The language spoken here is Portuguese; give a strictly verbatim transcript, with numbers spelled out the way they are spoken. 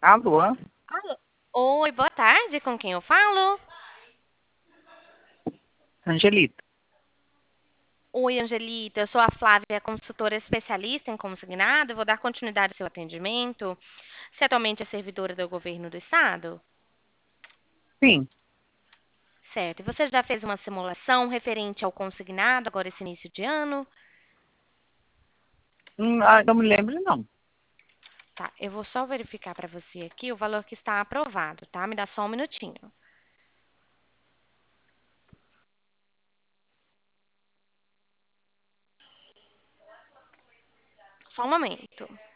Alô? Alô. Oi, boa tarde. Com quem eu falo? Angelita. Oi, Angelita. Eu sou a Flávia, consultora especialista em consignado. Eu vou dar continuidade ao seu atendimento. Você atualmente é servidora do governo do estado? Sim. Certo. E você já fez uma simulação referente ao consignado agora esse início de ano? Hum, ah, não me lembro, não. Tá, eu vou só verificar para você aqui o valor que está aprovado, tá? Me dá só um minutinho. Só um momento.